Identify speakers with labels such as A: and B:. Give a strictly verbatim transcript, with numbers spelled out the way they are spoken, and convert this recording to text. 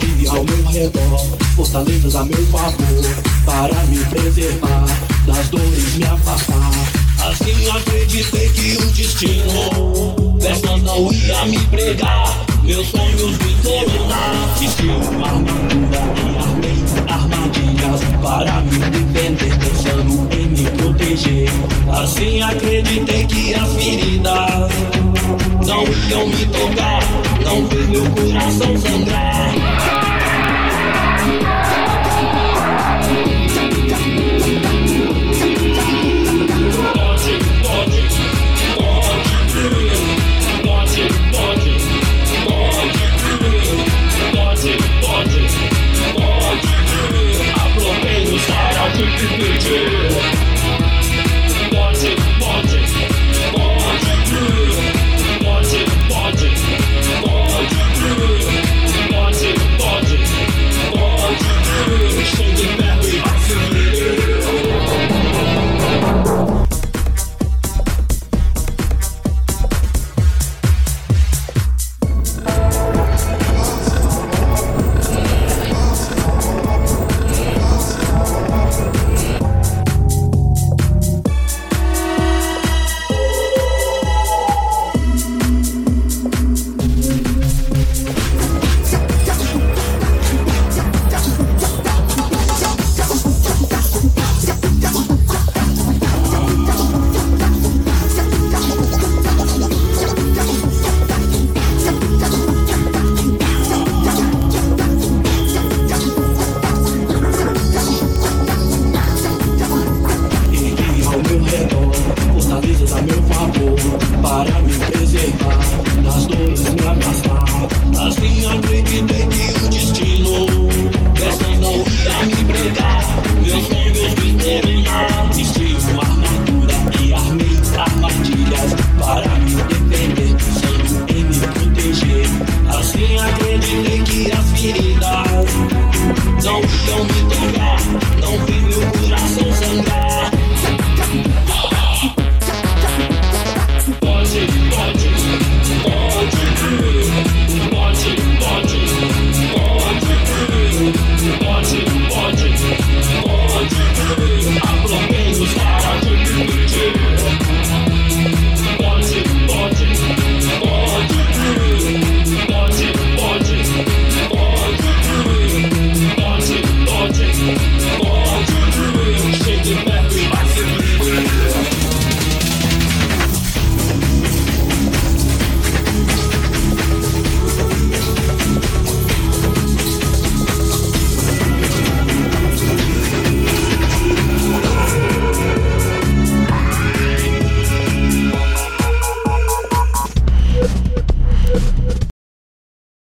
A: havia ao meu redor fortalezas a meu favor, para me preservar das dores, me afastar. Assim acreditei que o destino dessa não ia me pregar, meus sonhos me dominar. Vesti uma armadura e armei armadilhas para me defender, pensando em me proteger. Assim acreditei que as feridas não iam me tocar, não vi meu coração sangrar.